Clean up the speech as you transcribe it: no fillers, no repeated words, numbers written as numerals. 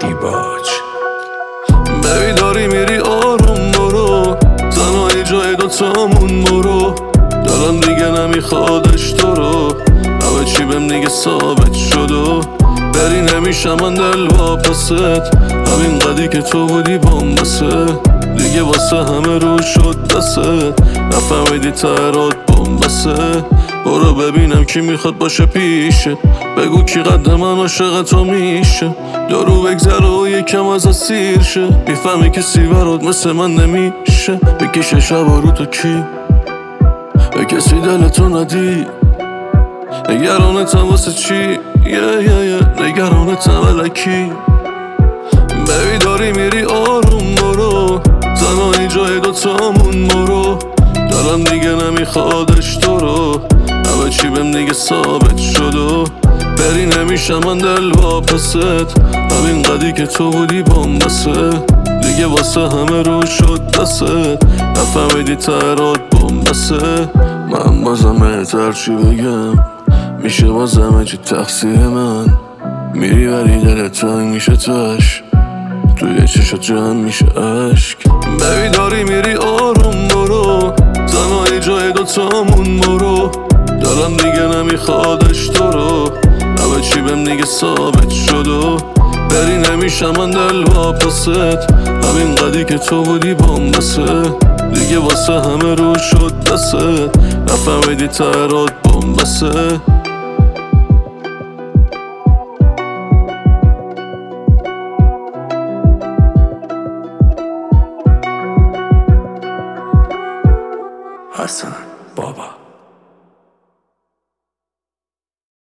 دیباج. ببی داری میری آروم برو، تنهایی جای دوتامون برو، دلم دیگه نمیخوادش تو رو، همه چی بهم دیگه ثابت شد و بری نمیشم من دل واپست، همین قدی که تو بودی بامبسه، دیگه واسه همه رو شد دسته، نفهمیدی ترات بامبسه. برو ببینم کی میخواد باشه پیشه، بگو کی قد من عاشق تو میشه، دارو بگذره و یکم از سیر شه، میفهمی کسی برات مثل من نمیشه، بکشه شب رو تو کی به کسی دلتو ندی، نگرانتم واسه چی نگرانتم الکی. ببی داری میری آروم برو، تنهایی جای دوتامون برو، دلم دیگه نمیخوادش تو رو، همه چی بهم دیگه ثابت شد و بری نمیشم من دل واپست، همین قدی که تو بودی بامبسه، دیگه واسه همه رو شد دست، نفهمیدی ترات بامبسه. من بازم بهتر چی بگم، میشه بازم چی تقصیر من، میری ولی دلت تنگ میشه تاش، توی چشات جمع میشه عشق. ببی داری میری آروم برو، تنهایی جای دوتامون برو، دلم دیگه نمیخوادش تو رو، همه چی بهم دیگه ثابت شد و بری نمیشم من دل واپست، همین قدی که تو بودی بامبسه، دیگه واسه همه رو شد دسته، نفهمیدی ترات بامبسه. حسن بابا.